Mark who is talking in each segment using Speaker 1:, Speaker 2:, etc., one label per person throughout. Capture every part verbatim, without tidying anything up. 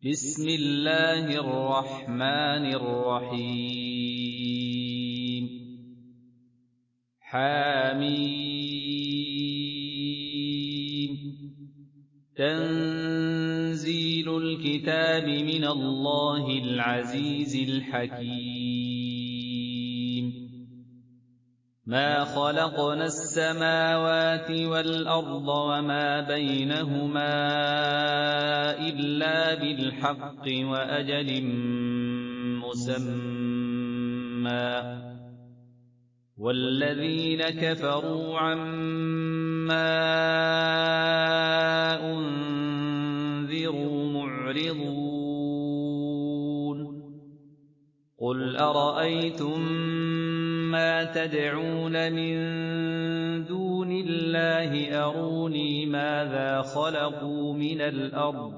Speaker 1: بسم الله الرحمن الرحيم حميم تنزيل الكتاب من الله العزيز الحكيم ما خلقنا السماوات والأرض وما بينهما إلا بالحق وأجل مسمى والذين كفروا عما أنذروا معرضون قل أرأيتم ما تدعون من دون الله أروني ماذا خلقوا من الأرض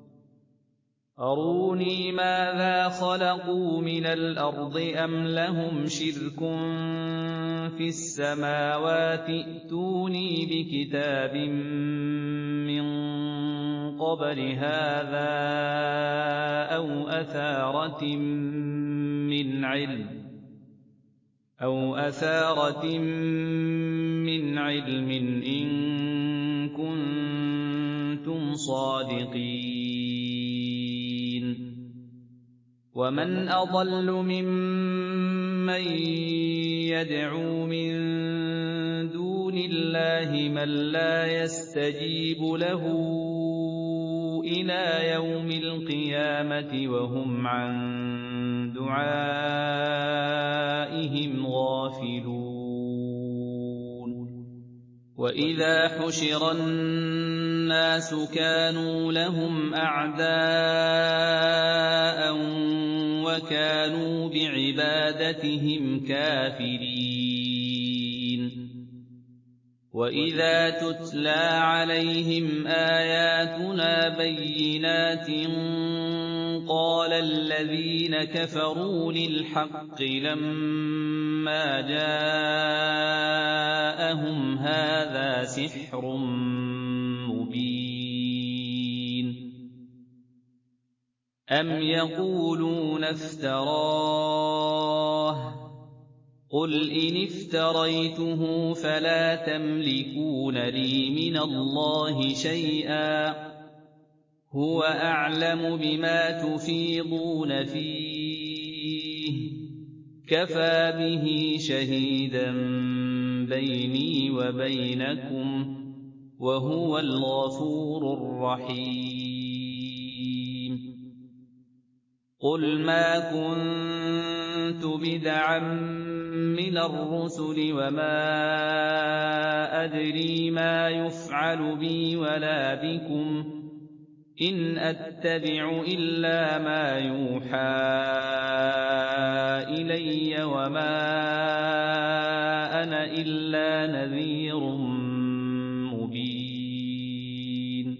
Speaker 1: أروني ماذا خلقوا من الأرض أم لهم شرك في السماوات ائتوني بكتاب من قبل هذا أو أثارة من علم أو أثارة من علم إن كنتم صادقين ومن أضل ممن يدعو من دون الله من لا يستجيب له إلى يوم القيامة وهم عن دعائهم غافلون وإذا حشر الناس كانوا لهم أعداء وكانوا بعبادتهم كافرين وإذا تتلى عليهم آياتنا بينات قال الذين كفروا للحق لما جاءهم هذا سحر مبين أم يقولون افتراه قل إن افتريته فلا تملكون لي من الله شيئا هو أعلم بما تفيضون فيه كفى به شهيدا بيني وبينكم وهو الغفور الرحيم قل ما كنت بدعا من الرسل وما أدري ما يفعل بي ولا بكم إن أتبع إلا ما يوحى إلي وما أنا إلا نذير مبين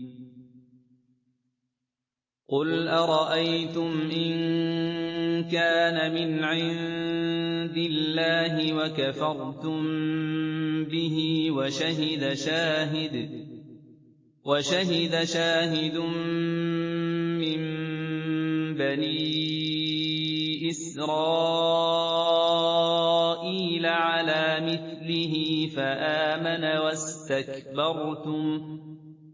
Speaker 1: قل أرأيتم إن كان من عند الله وكفرتم به وشهد شاهد وشهد شاهد من بني إسرائيل على مثله فآمن واستكبرتم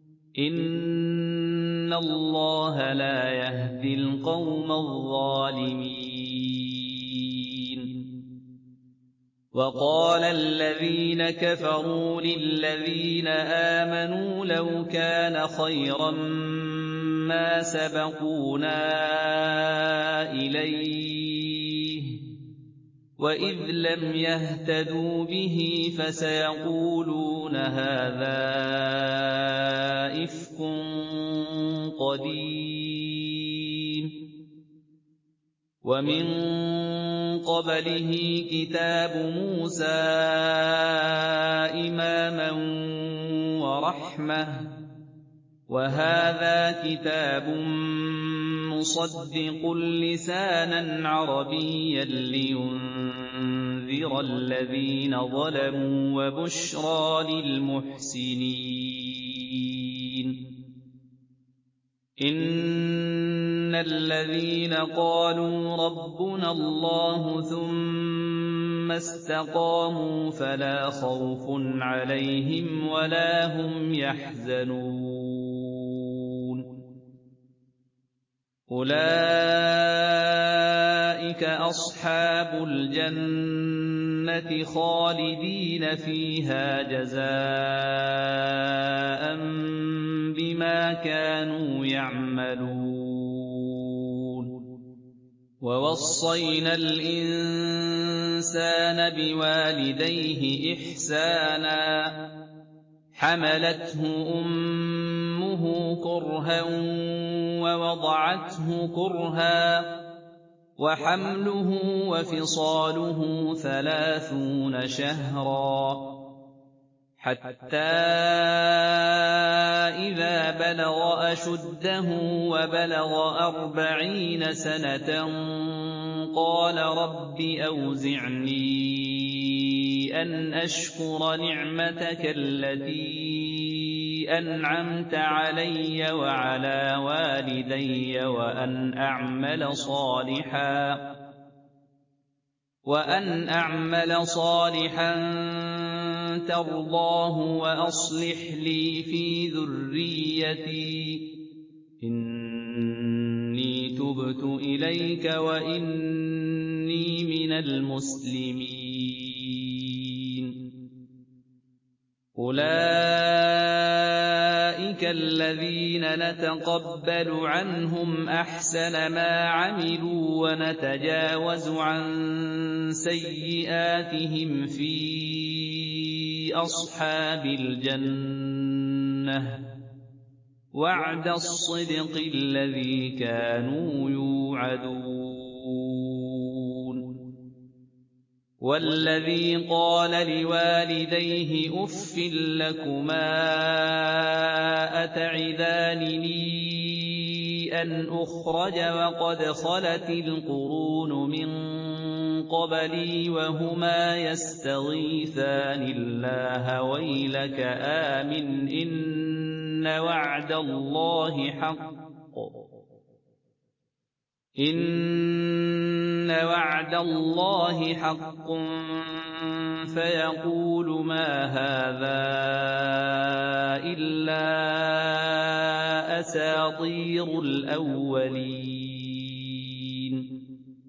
Speaker 1: إن الله لا يهدي القوم الظالمين وقال الذين كفروا للذين آمنوا لو كان خيرا ما سبقونا إليه وإذ لم يهتدوا به فسيقولون هذا إفك قديم ومن قبله كتاب موسى إماما ورحمة وهذا كتاب مصدق لسانا عربيا لينذر الذين ظلموا وبشرى للمحسنين إن الذين قالوا ربنا الله ثم استقاموا فلا خوف عليهم ولا هم يحزنون أولئك أصحاب الجنة خالدين فيها جزاء بما كانوا يعملون ووصينا الإنسان بوالديه إحسانا حملته أمه كرها ووضعته كرها وحمله وفصاله ثلاثون شهرا حتى إذا بلغ أشده وبلغ أربعين سنة قال رب أوزعني أن أشكر نعمتك التي أنعمت علي وعلى والدي وأن أعمل صالحا وأن أعمل صالحا ترضاه وأصلح لي في ذريتي إني تبت إليك وإني من المسلمين أولئك الذين نتقبل عنهم أحسن ما عملوا ونتجاوز عن سيئاتهم في أصحاب الجنة وعد الصدق الذي كانوا يوعدون والذي قال لوالديه أف لكما أتعدانني أن أخرج وقد خلت القرون من قبلي وهما يستغيثان الله ويلك آمن إن وعد الله حق إن وعد الله حق فيقول ما هذا إلا أساطير الأولين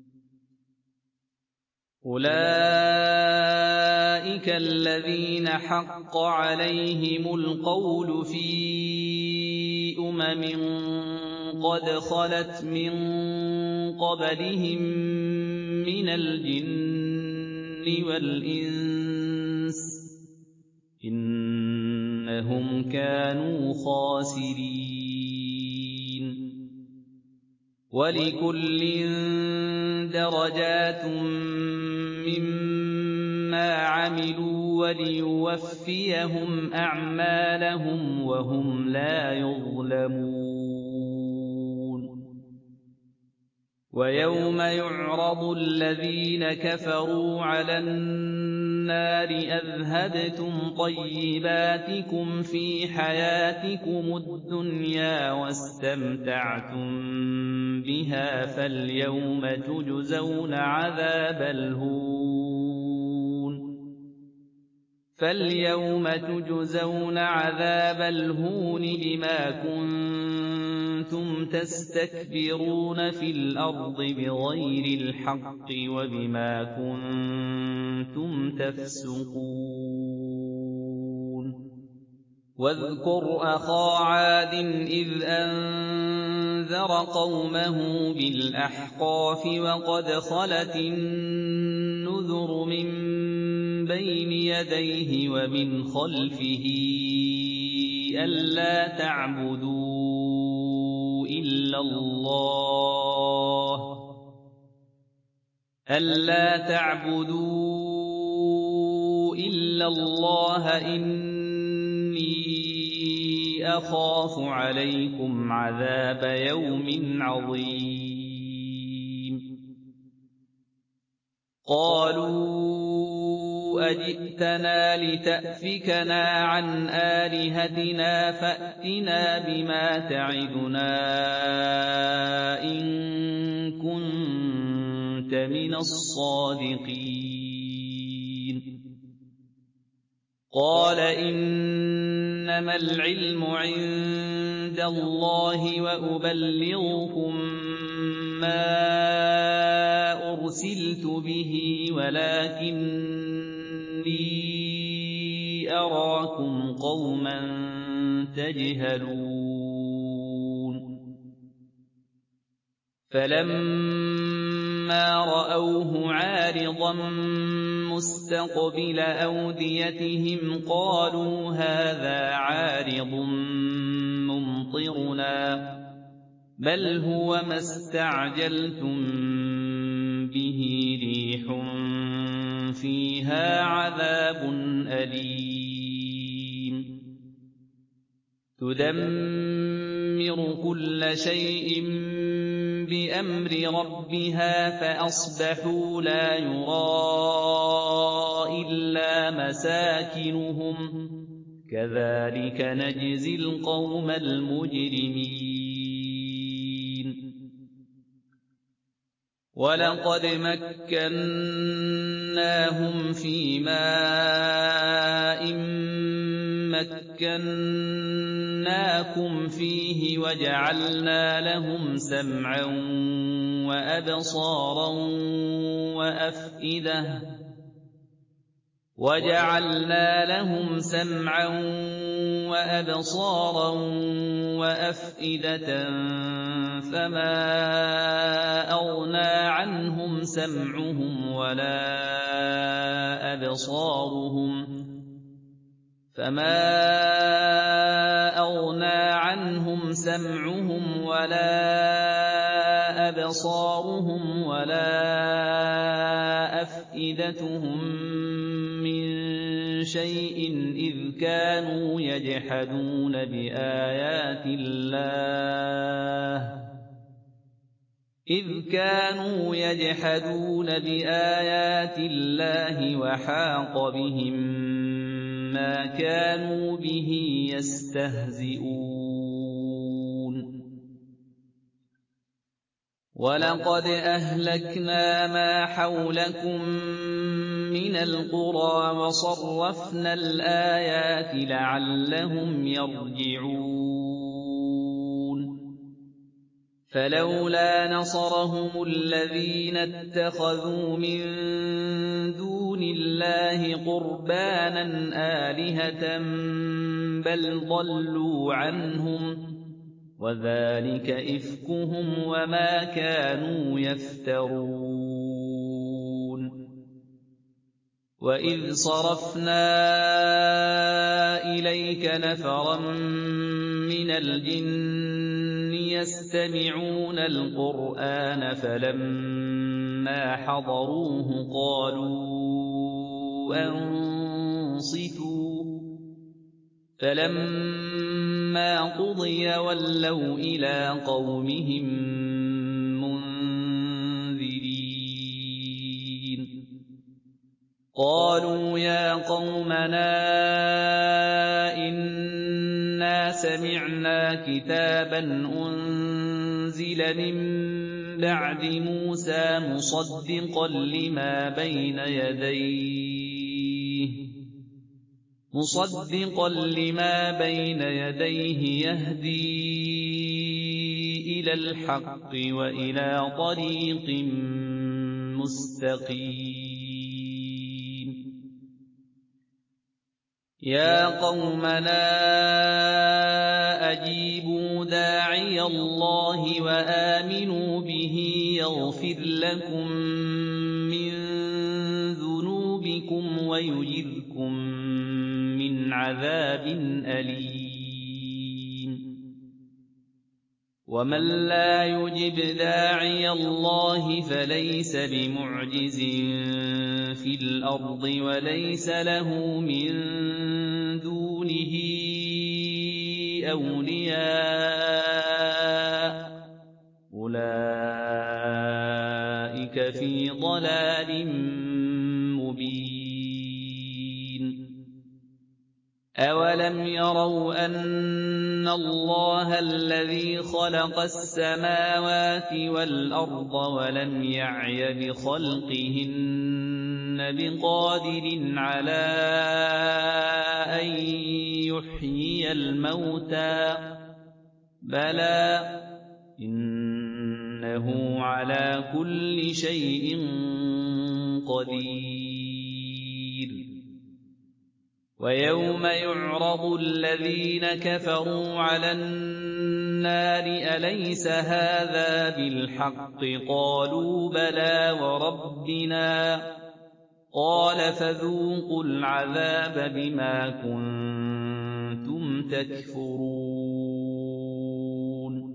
Speaker 1: أولئك الذين حق عليهم القول في أمم قد خلت من قبلهم من الجن والإنس إنهم كانوا خاسرين ولكل درجات مما عملوا وليوفيهم أعمالهم وهم لا يظلمون ويوم يعرض الذين كفروا على النار أذهبتم طيباتكم في حياتكم الدنيا واستمتعتم بها فاليوم تجزون عذاب الهون فاليوم تجزون عذاب الهون بما كنتم تستكبرون في الأرض بغير الحق وبما كنتم تفسقون واذكر أخا عاد إذ أنذر قومه بالأحقاف وقد خلت النذر من بين يديه ومن خلفه ألا تعبدوا إلا الله ألا تعبدوا إلا الله إني أخاف عليكم عذاب يوم عظيم قالوا أجئتنا لتأفكنا عن آلهتنا فأتنا بما تعدنا إن لَمِنَ الصَّادِقِينَ قَالَ إِنَّمَا الْعِلْمُ عِندَ اللَّهِ وَأُبَلِّغُكُم مَّا أُرْسِلْتُ بِهِ وَلَٰكِنِّي أَرَاكُمْ قَوْمًا تَجْهَلُونَ فَلَمَّا رَأَوْهُ عَارِضًا مُّسْتَقْبِلَ أَوْدِيَتِهِمْ قَالُوا هَٰذَا عَارِضٌ مُّمْطِرُنَا ۚ بَلْ هُوَ مَا اسْتَعْجَلْتُم بِهِ رِيحٌ فِيهَا عَذَابٌ أَلِيمٌ تُدَمِّرُ كُلَّ شَيْءٍ بِأَمْرِ رَبِّهَا فَأَصْبَحُوا لَا يُرَىٰ إِلَّا مَسَاكِنُهُمْ ۚ كَذَٰلِكَ نَجْزِي الْقَوْمَ الْمُجْرِمِينَ وَلَقَدْ مَكَّنَّاهُمْ فِي مَاءٍ مَّكَّنَّاكُمْ فِيهِ وَجَعَلْنَا لَهُمْ سَمْعًا وَأَبْصَارًا وَأَفْئِدَةً وَجَعَلْنَا لَهُمْ سَمْعًا وَأَبْصَارًا وَأَفْئِدَةً فَمَا أَغْنَىٰ عَنْهُمْ سَمْعُهُمْ وَلَا أَبْصَارُهُمْ فَمَا أَغْنَىٰ عَنْهُمْ سَمْعُهُمْ وَلَا أَبْصَارُهُمْ وَلَا أَفْئِدَتُهُم مِّن شَيْءٍ إِذْ كَانُوا يَجْحَدُونَ بِآيَاتِ اللَّهِ إِذْ كَانُوا يَجْحَدُونَ بِآيَاتِ اللَّهِ وَحَاقَ بِهِم مَّا كَانُوا بِهِ يَسْتَهْزِئُونَ وَلَقَدْ أَهْلَكْنَا مَا حَوْلَكُم مِّنَ الْقُرَىٰ وَصَرَّفْنَا الْآيَاتِ لَعَلَّهُمْ يَرْجِعُونَ فَلَوْلَا نَصَرَهُمُ الَّذِينَ اتَّخَذُوا مِن دُونِ اللَّهِ قُرْبَانًا آلِهَةً بَلْ ضَلُّوا عَنْهُمْ ۚ وَذَٰلِكَ إِفْكُهُمْ وَمَا كَانُوا يَفْتَرُونَ وَإِذْ صَرَفْنَا إِلَيْكَ نَفَرًا مِّنَ الْجِنِّ يَسْتَمِعُونَ الْقُرْآنَ فَلَمَّا حَضَرُوهُ قَالُوا أَنصِتُوا ۖ فَلَمَّا قُضِيَ وَلَّوْا إِلَىٰ قَوْمِهِم مُّنذِرِينَ قَالُوا يَا قَوْمَنَا إِنَّا سَمِعْنَا كِتَابًا أُنزِلَ مِن بَعْدِ مُوسَىٰ مُصَدِّقًا لِّمَا بَيْنَ يَدَيْهِ مُصَدِّقًا لِّمَا بَيْنَ يَدَيْهِ يَهْدِي إِلَى الْحَقِّ وَإِلَىٰ طَرِيقٍ مُّسْتَقِيمٍ يَا قَوْمَنَا أَجِيبُوا دَاعِيَ اللَّهِ وَآمِنُوا بِهِ يَغْفِرْ لَكُم مِّن ذُنُوبِكُمْ وَيُجِرْكُم مِّنْ عَذَابٍ أَلِيمٍ وَمَن لَّا يُجِبْ دَاعِيَ اللَّهِ فَلَيْسَ بِمُعْجِزٍ فِي الْأَرْضِ وَلَيْسَ لَهُ مِن دُونِهِ أَوْلِيَاءُ ۚ أُولَٰئِكَ فِي ضَلَالٍ مُّبِينٍ أَوَلَمْ يَرَوْا أَنَّ إِنَّ اللَّهَ الَّذِي خَلَقَ السَّمَاوَاتِ وَالْأَرْضَ وَلَمْ يَعْيَ بِخَلْقِهِنَّ بِقَادِرٍ عَلَىٰ أَن يُحْيِيَ الْمَوْتَىٰ ۚ بَلَىٰ إِنَّهُ عَلَىٰ كُلِّ شَيْءٍ قَدِيرٌ وَيَوْمَ يُعْرَضُ الَّذِينَ كَفَرُوا عَلَى النَّارِ أَلَيْسَ هَٰذَا بِالْحَقِّ ۖ قَالُوا بَلَىٰ وَرَبِّنَا ۚ قَالَ فَذُوقُوا الْعَذَابَ بِمَا كُنتُمْ تَكْفُرُونَ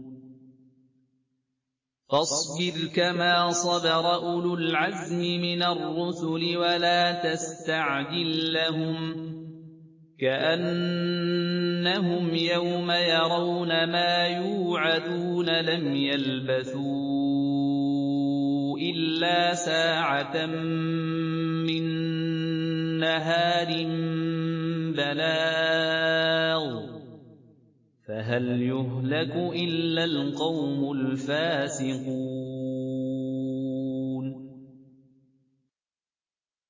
Speaker 1: فاصبر كما صبر أولو العزم من الرسل ولا تستعجل لهم كأنهم يوم يرون ما يوعدون لم يلبثوا إلا ساعة من نهار بلاغ فهل يهلك إلا القوم الفاسقون